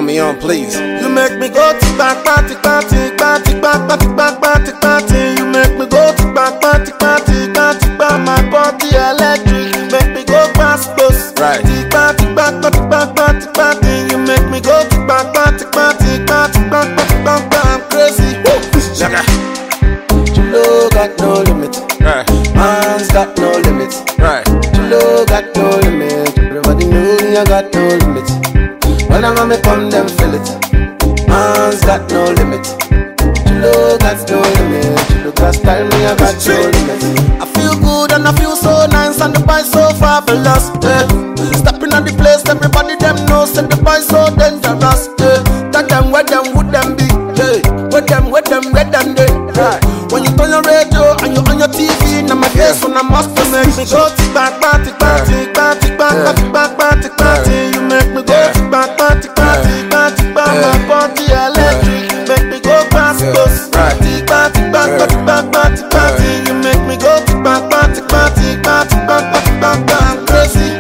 me on, please. You make me go to back, party, party, party, back, party, back, party, party. You make me go to back, party, party, party, back, my body electric. Make me go past close. Right. Party, back, party, back, party, party. You make me go to back, party, party, party, back, party, back, I'm crazy. Sugar. Chulo got no limit. Right. Man's got no limit. Right. Chulo got no limit. Everybody know me, I got no limit. When I'm me come, them feel it. Man's got no limit. Chulo got no limit. Chulo got style, me, I got no limit. I feel good and I feel so nice and the boy so fabulous. Stepping on the place, everybody them knows that the boy so dangerous. That them where them would them be. Where them they. Right. When you turn your radio and you on your TV, now my face when I must make me go to back, party, party, party, back, party, back, party, party. You make me go to back, party, party, party, back, my body electric. Make me go past close. Party, party, back, party, back, party, party. You make me go to back, party, party, party, back, party, back, I'm crazy.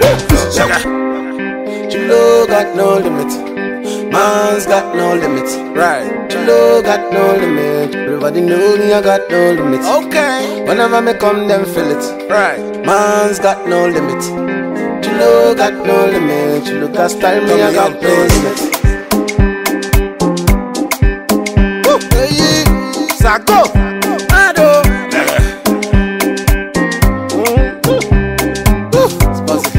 Chulo got no limit. Man's got no limit. Right. Chulo got no limit. Everybody know me, I got no limit. Okay. Whenever me come, them feel it. Right. Man's got no limit. Chulo got no limit. Chulo got style, me, I got no limit. Woo! Hey, Sako, Ado. It's buzzing.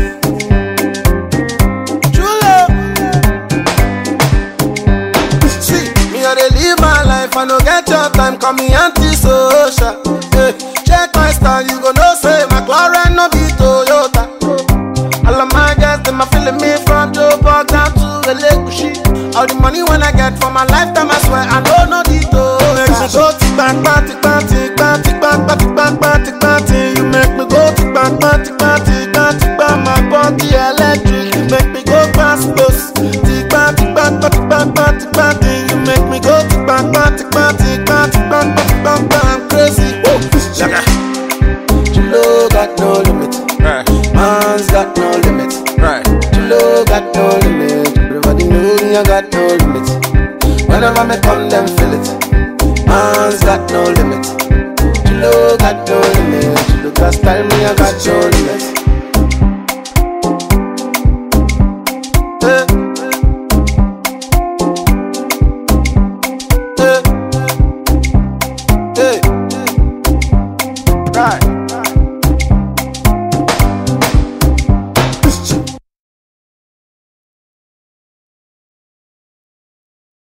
I no get your time, call me anti-social. Check my style, you go know say my McLaren no be Toyota. All of my girls, them a feeling me from Joburg down to Elegushi. All the money when I get for my lifetime, I swear I know no detail. Make me go to back, party, party, party, back, party, back, party, party. You make me go to back, party, party, party, back, my body electric. Make me go past close. Party, back, party, back, party, party. You make me go to back, party, party, party, back, party, back, I'm crazy. Sugar. Chulo got no limit. Right. Man's got no limit. Right. Chulo got no limit. Everybody know me, I got no limit. Whenever me come, them feel it. Man's got no limit. Chulo got no limit. Chulo got style, me, I got no limit.